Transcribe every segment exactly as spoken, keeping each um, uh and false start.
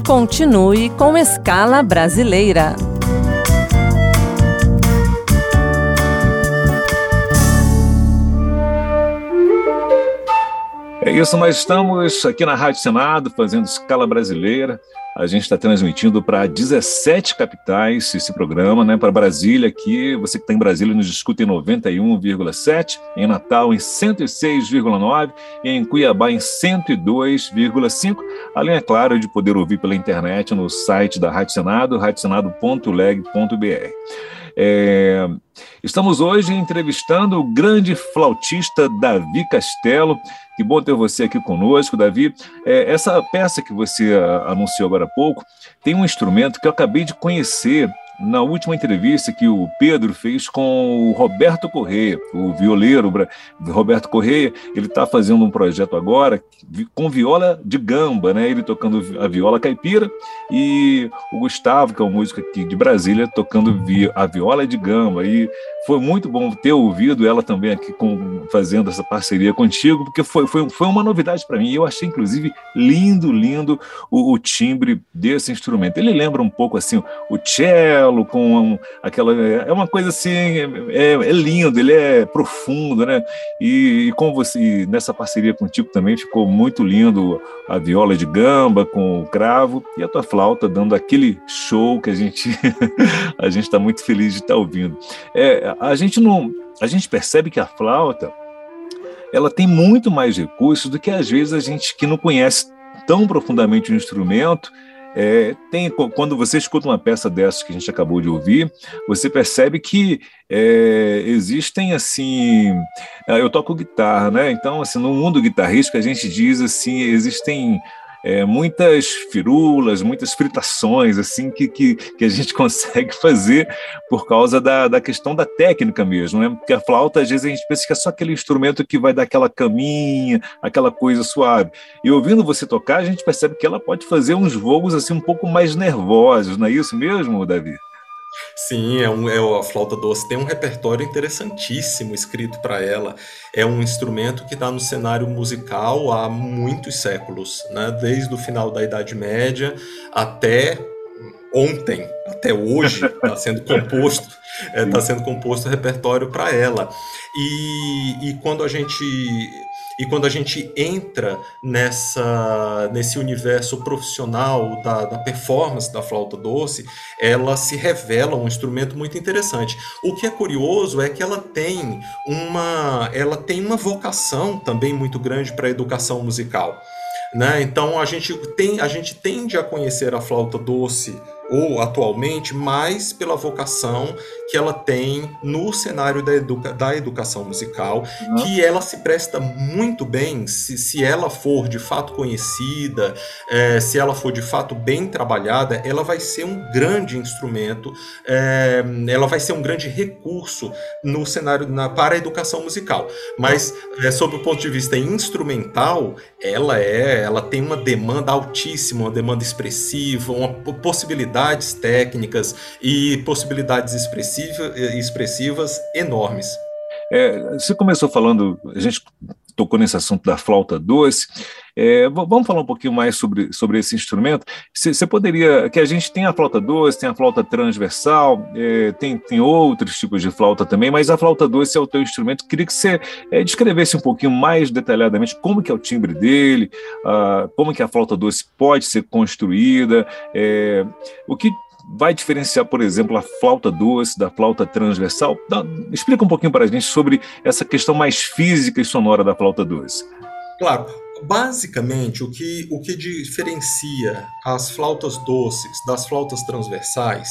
Continue com Escala Brasileira. É isso, nós estamos aqui na Rádio Senado fazendo Escala Brasileira. A gente está transmitindo para dezessete capitais esse programa, né? Para Brasília aqui, você que está em Brasília nos escuta em noventa e um vírgula sete, em Natal em cento e seis vírgula nove e em Cuiabá em cento e dois vírgula cinco, além, é claro, de poder ouvir pela internet no site da Rádio Senado, rádio senado ponto leg ponto br. É, estamos hoje entrevistando o grande flautista Davi Castelo. Que bom ter você aqui conosco, Davi. É, essa peça que você a, anunciou agora há pouco tem um instrumento que eu acabei de conhecer na última entrevista que o Pedro fez com o Roberto Correia, o violeiro Roberto Correia. Ele está fazendo um projeto agora com viola de gamba, né? Ele tocando a viola caipira e o Gustavo, que é um músico aqui de Brasília, tocando a viola de gamba. E foi muito bom ter ouvido ela também aqui com, fazendo essa parceria contigo, porque foi, foi, foi uma novidade para mim. Eu achei, inclusive, lindo, lindo o, o timbre desse instrumento. Ele lembra um pouco assim o cello, com um, aquela, é uma coisa assim, é, é lindo, ele é profundo, né? E, e com você, e nessa parceria contigo também ficou muito lindo a viola de gamba com o cravo e a tua flauta dando aquele show que a gente a gente está muito feliz de estar ouvindo. É, a gente não, a gente percebe que a flauta ela tem muito mais recursos do que às vezes a gente que não conhece tão profundamente o instrumento. É, tem, quando você escuta uma peça dessas que a gente acabou de ouvir, você percebe que é, existem assim, eu toco guitarra, né? Então assim, no mundo guitarrístico a gente diz assim, existem é, muitas firulas, muitas fritações assim que, que, que a gente consegue fazer por causa da, da questão da técnica mesmo, né? Porque a flauta às vezes a gente pensa que é só aquele instrumento que vai dar aquela caminha, aquela coisa suave. E ouvindo você tocar, a gente percebe que ela pode fazer uns voos assim um pouco mais nervosos, não é isso mesmo, Davi? Sim, é um, é, a flauta doce tem um repertório interessantíssimo escrito para ela. É um instrumento que está no cenário musical há muitos séculos, né? Desde o final da Idade Média até ontem, até hoje, está sendo composto, é, tá sendo composto repertório para ela. E, e quando a gente E quando a gente entra nessa, nesse universo profissional da, da performance da flauta doce, ela se revela um instrumento muito interessante. O que é curioso é que ela tem uma, ela tem uma vocação também muito grande para a educação musical, né? Então a gente, tem, a gente tende a conhecer a flauta doce ou atualmente mais pela vocação que ela tem no cenário da, educa- da educação musical, uhum. Que ela se presta muito bem, se, se ela for de fato conhecida, é, se ela for de fato bem trabalhada, ela vai ser um grande instrumento, é, ela vai ser um grande recurso no cenário na, para a educação musical. Mas, é, sob o ponto de vista instrumental, ela, é, ela tem uma demanda altíssima, uma demanda expressiva, uma possibilidade técnicas e possibilidades expressivas, expressivas enormes. É, você começou falando, a gente tocou nesse assunto da flauta doce. É, vamos falar um pouquinho mais sobre, sobre esse instrumento. Você poderia, que a gente tem a flauta doce, tem a flauta transversal, é, tem, tem outros tipos de flauta também, mas a flauta doce é o teu instrumento. Queria que você é, descrevesse um pouquinho mais detalhadamente como que é o timbre dele, ah, como que a flauta doce pode ser construída, é, o que vai diferenciar, por exemplo, a flauta doce da flauta transversal. Dá, explica um pouquinho para a gente sobre essa questão mais física e sonora da flauta doce. Claro. Basicamente, o que, o que diferencia as flautas doces das flautas transversais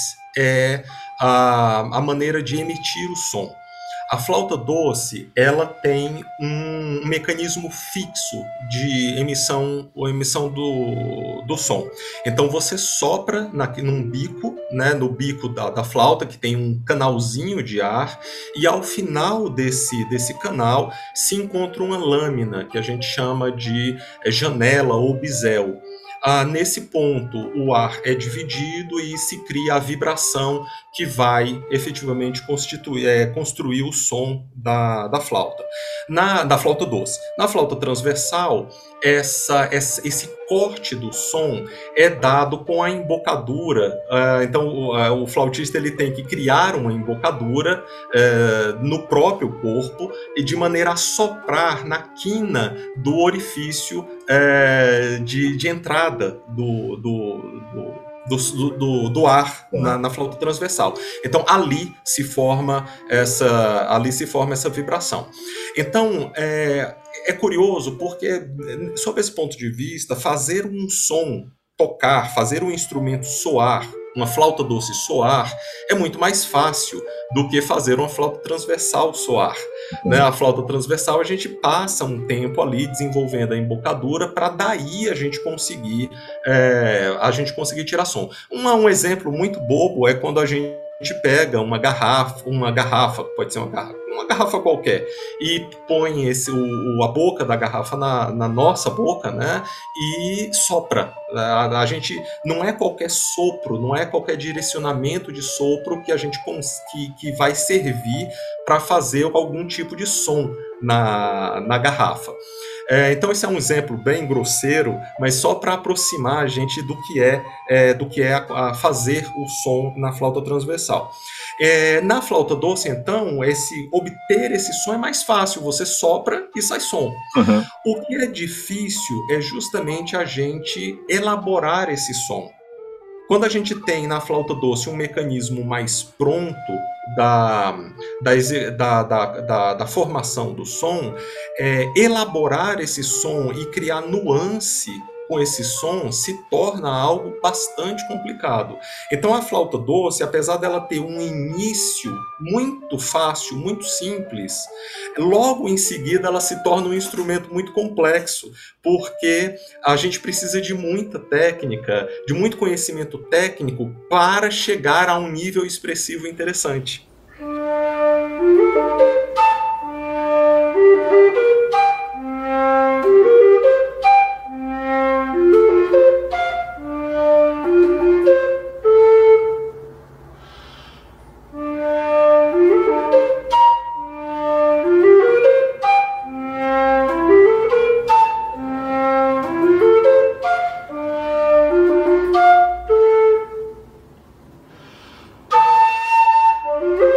é a, a maneira de emitir o som. A flauta doce, ela tem um mecanismo fixo de emissão, ou emissão do, do som. Então você sopra na, num bico, né, no bico da, da flauta, que tem um canalzinho de ar, e ao final desse, desse canal se encontra uma lâmina, que a gente chama de janela ou bisel. Ah, nesse ponto, o ar é dividido e se cria a vibração que vai efetivamente constituir, é, construir o som da, da flauta. Na, da flauta doce. Na flauta transversal, essa, essa, esse corte do som é dado com a embocadura. Uh, então, o, uh, o flautista ele tem que criar uma embocadura uh, no próprio corpo e de maneira a soprar na quina do orifício uh, de, de entrada do, do, do Do, do, do ar na, na flauta transversal. Então ali se forma essa, ali se forma essa vibração. Então é, é curioso porque, sob esse ponto de vista, fazer um som tocar, fazer um instrumento soar, uma flauta doce soar, é muito mais fácil do que fazer uma flauta transversal soar. Uhum. Né? A flauta transversal a gente passa um tempo ali desenvolvendo a embocadura para daí a gente conseguir é, a gente conseguir tirar som. Um, um exemplo muito bobo é quando a gente pega uma garrafa, uma garrafa, pode ser uma garrafa, uma garrafa qualquer, e põe esse, o, a boca da garrafa na, na nossa boca, né, e sopra. A, a gente, não é qualquer sopro, não é qualquer direcionamento de sopro que a gente que, que vai servir para fazer algum tipo de som na, na garrafa. É, então esse é um exemplo bem grosseiro, mas só para aproximar a gente do que é, é, do que é a, a fazer o som na flauta transversal. É, na flauta doce, então, esse, obter esse som é mais fácil, você sopra e sai som. Uhum. O que é difícil é justamente a gente elaborar esse som. Quando a gente tem na flauta doce um mecanismo mais pronto da, da, da, da, da formação do som, é, elaborar esse som e criar nuance com esse som se torna algo bastante complicado. Então a flauta doce, apesar dela ter um início muito fácil, muito simples, logo em seguida ela se torna um instrumento muito complexo, porque a gente precisa de muita técnica, de muito conhecimento técnico para chegar a um nível expressivo interessante. Thank you.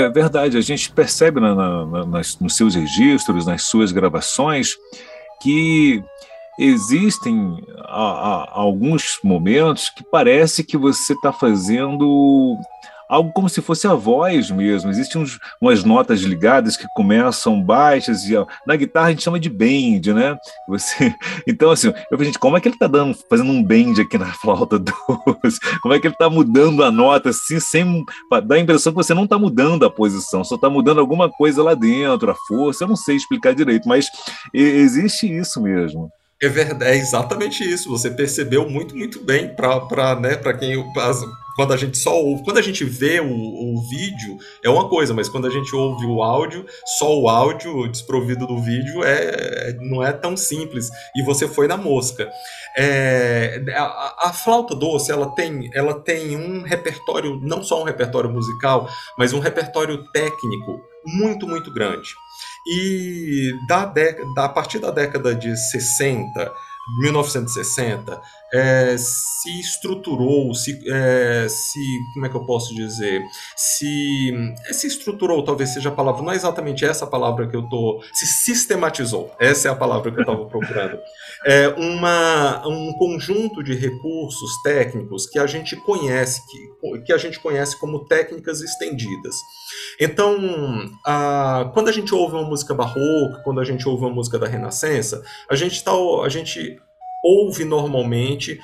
É verdade, a gente percebe na, na, nas, nos seus registros, nas suas gravações, que existem a, a, alguns momentos que parece que você está fazendo algo como se fosse a voz mesmo. Existem uns, umas notas ligadas que começam baixas, e na guitarra a gente chama de bend, né? Você, então, assim, eu falei, gente, como é que ele está dando, fazendo um bend aqui na flauta doce? Como é que ele está mudando a nota assim, sem dá a impressão que você não está mudando a posição, só está mudando alguma coisa lá dentro, a força, eu não sei explicar direito, mas existe isso mesmo. É verdade, é exatamente isso. Você percebeu muito, muito bem para né, para quem as, quando a gente só ouve, quando a gente vê o, o vídeo é uma coisa, mas quando a gente ouve o áudio, só o áudio desprovido do vídeo é, não é tão simples. E você foi na mosca. É, a, a flauta doce ela tem, ela tem um repertório, não só um repertório musical, mas um repertório técnico muito, muito grande. E da década, a partir da década de sessenta, mil novecentos e sessenta, é, se estruturou, se, é, se, como é que eu posso dizer, se, se estruturou, talvez seja a palavra, não é exatamente essa palavra que eu estou, se sistematizou, essa é a palavra que eu estava procurando, é uma, um conjunto de recursos técnicos que a gente conhece, que, que a gente conhece como técnicas estendidas. Então, a, quando a gente ouve uma música barroca, quando a gente ouve uma música da Renascença, a gente, tá, a gente ouve normalmente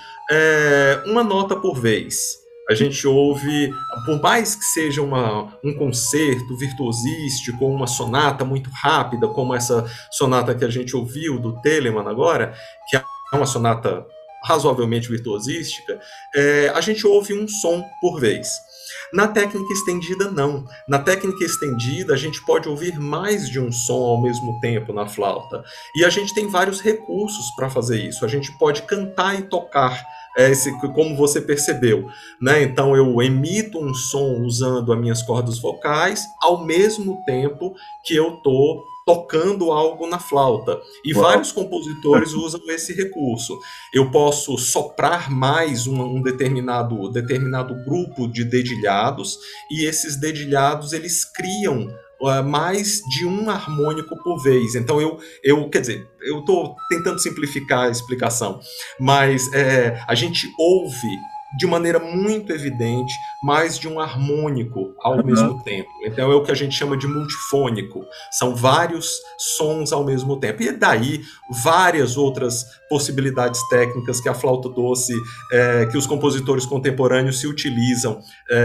é, uma nota por vez. A gente ouve, por mais que seja uma, um concerto virtuosístico, ou uma sonata muito rápida, como essa sonata que a gente ouviu do Telemann agora, que é uma sonata razoavelmente virtuosística, é, a gente ouve um som por vez. Na técnica estendida, não. Na técnica estendida, a gente pode ouvir mais de um som ao mesmo tempo na flauta. E a gente tem vários recursos para fazer isso. A gente pode cantar e tocar, é, esse, como você percebeu, né? Então, eu emito um som usando as minhas cordas vocais, ao mesmo tempo que eu estou tocando algo na flauta. E Uau. vários compositores usam esse recurso. Eu posso soprar mais um, um determinado, determinado grupo de dedilhados, e esses dedilhados, eles criam uh, mais de um harmônico por vez. Então, eu, eu quer dizer, eu estou tentando simplificar a explicação, mas é, a gente ouve de maneira muito evidente mais de um harmônico ao uhum. mesmo tempo. Então é o que a gente chama de multifônico. São vários sons ao mesmo tempo. E daí várias outras possibilidades técnicas que a flauta doce, é, que os compositores contemporâneos se utilizam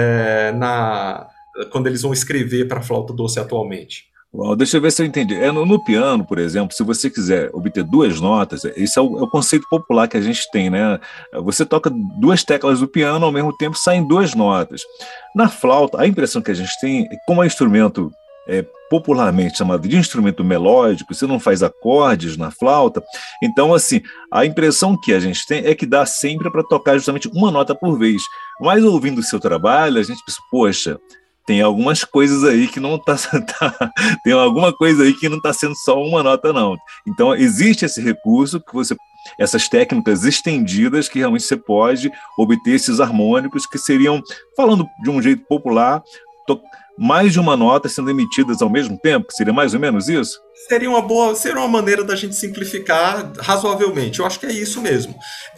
é, na, quando eles vão escrever para a flauta doce atualmente. Bom, deixa eu ver se eu entendi. É, no, no piano, por exemplo, se você quiser obter duas notas, esse é o, é o conceito popular que a gente tem, né? Você toca duas teclas do piano, ao mesmo tempo saem duas notas. Na flauta, a impressão que a gente tem é que, como é um instrumento é, popularmente chamado de instrumento melódico, você não faz acordes na flauta, então, assim, a impressão que a gente tem é que dá sempre para tocar justamente uma nota por vez. Mas ouvindo o seu trabalho, a gente pensa, poxa, tem algumas coisas aí que não está... Tá, tem alguma coisa aí que não está sendo só uma nota, não. Então, existe esse recurso, que você, essas técnicas estendidas, que realmente você pode obter esses harmônicos, que seriam, falando de um jeito popular, to, mais de uma nota sendo emitidas ao mesmo tempo, seria mais ou menos isso? Seria uma boa, seria uma maneira da gente simplificar razoavelmente. Eu acho que é isso mesmo.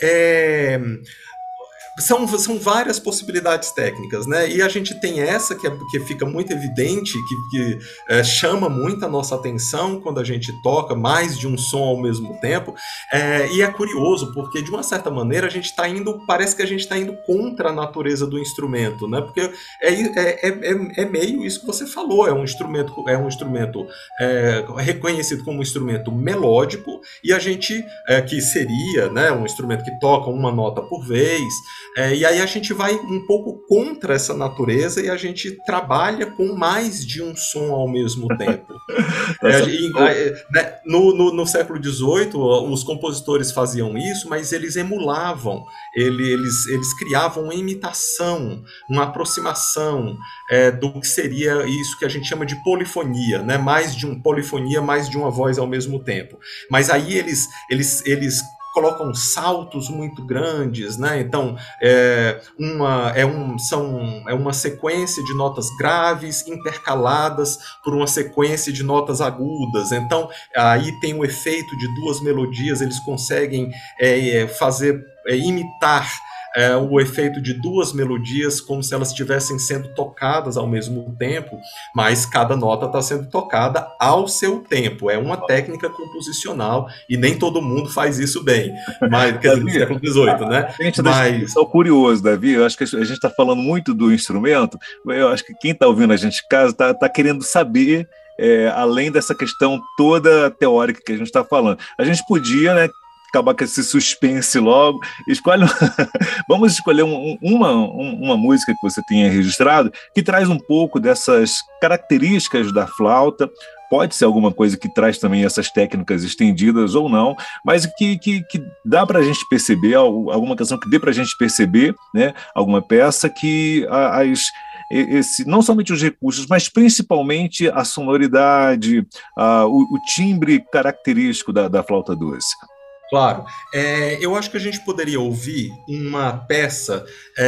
É... São, são várias possibilidades técnicas, né? E a gente tem essa que, é, que fica muito evidente, que, que é, chama muito a nossa atenção quando a gente toca mais de um som ao mesmo tempo. É, e é curioso, porque de uma certa maneira a gente está indo, parece que a gente está indo contra a natureza do instrumento, né? Porque é, é, é, é meio isso que você falou, é um instrumento, é um instrumento é, reconhecido como um instrumento melódico, e a gente, é, que seria, né, um instrumento que toca uma nota por vez. É, e aí a gente vai um pouco contra essa natureza e a gente trabalha com mais de um som ao mesmo tempo. é, e, né, no, no, no século dezoito, os compositores faziam isso, mas eles emulavam, ele, eles, eles criavam uma imitação, uma aproximação é, do que seria isso que a gente chama de polifonia, né? Mais de um polifonia, mais de uma voz ao mesmo tempo. Mas aí eles, eles, eles colocam saltos muito grandes, né? Então, é uma, é, um, são, é uma sequência de notas graves intercaladas por uma sequência de notas agudas. Então, aí tem o efeito de duas melodias, eles conseguem é, fazer, é, imitar É, o efeito de duas melodias como se elas estivessem sendo tocadas ao mesmo tempo, mas cada nota está sendo tocada ao seu tempo. É uma técnica composicional e nem todo mundo faz isso bem, mas, quer dizer, no Davi, século dezoito, né? a gente deixa o Mas, pessoal curioso, Davi. Eu acho que a gente está falando muito do instrumento. Eu acho que quem está ouvindo a gente em casa está tá querendo saber, é, além dessa questão toda teórica que a gente está falando. A gente podia, né, acabar com esse suspense logo. Escolhe, vamos escolher um, uma, uma música que você tenha registrado que traz um pouco dessas características da flauta. Pode ser alguma coisa que traz também essas técnicas estendidas ou não, mas que, que, que dá para a gente perceber, alguma canção que dê para a gente perceber, né, alguma peça que as, esse, não somente os recursos, mas principalmente a sonoridade, a, o, o timbre característico da, da flauta doce. claro, é, eu acho que a gente poderia ouvir uma peça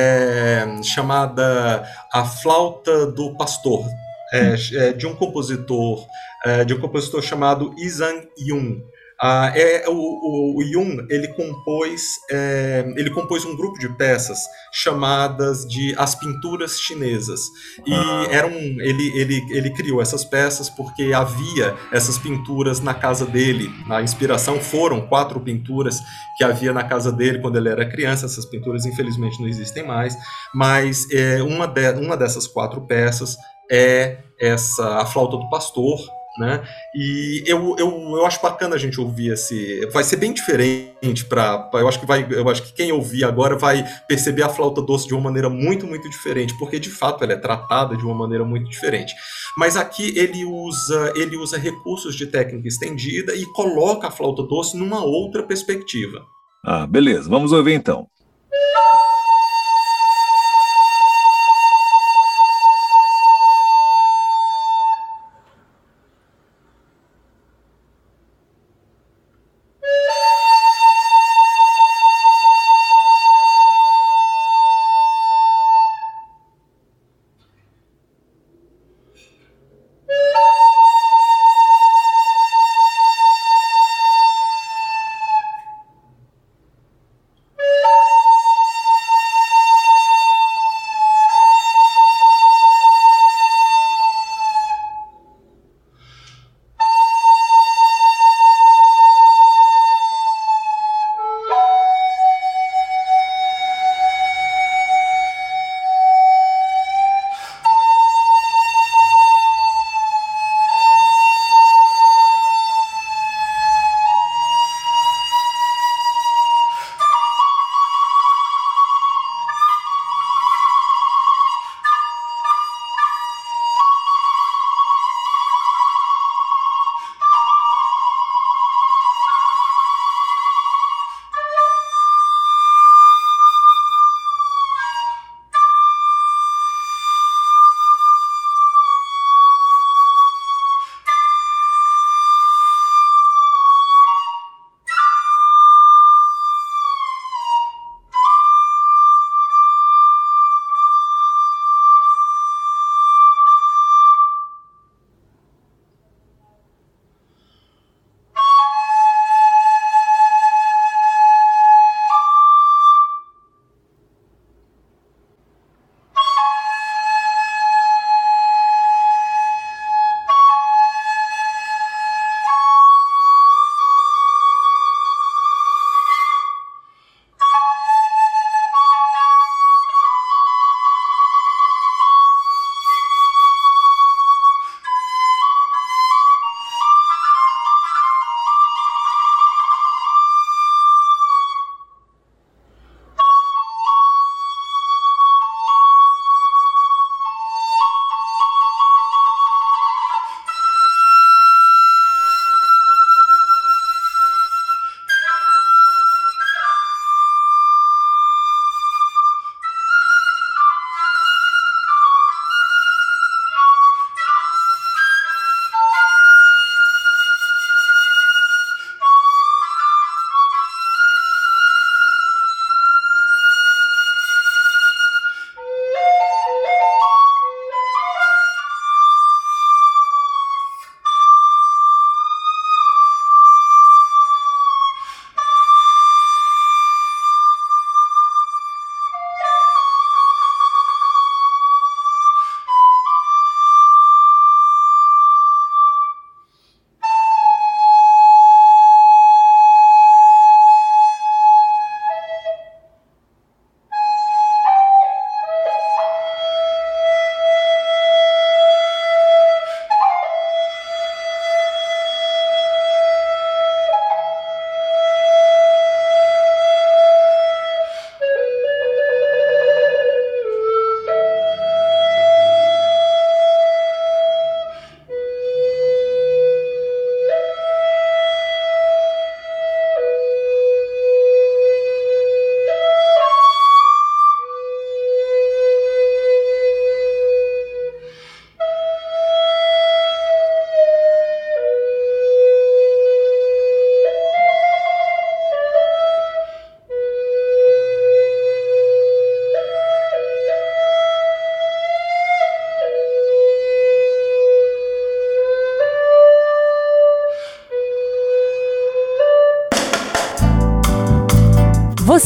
é, chamada A Flauta do Pastor, é, é, de um compositor, é, de um compositor chamado Isang Yun. Ah, é, o, o, o Yun, ele compôs, é, ele compôs um grupo de peças chamadas de As Pinturas Chinesas. E Ah. era um, ele, ele, ele criou essas peças porque havia essas pinturas na casa dele. A inspiração foram quatro pinturas que havia na casa dele quando ele era criança. Essas pinturas, infelizmente, não existem mais. Mas é, uma, de, uma dessas quatro peças é essa, A Flauta do Pastor, né? E eu, eu, eu acho bacana a gente ouvir esse. Vai ser bem diferente para. Eu acho que vai. Eu acho que quem ouvir agora vai perceber a flauta doce de uma maneira muito, muito diferente, porque de fato ela é tratada de uma maneira muito diferente. Mas aqui ele usa, ele usa recursos de técnica estendida e coloca a flauta doce numa outra perspectiva. Ah, beleza. Vamos ouvir então.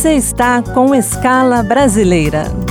Você está com Escala Brasileira.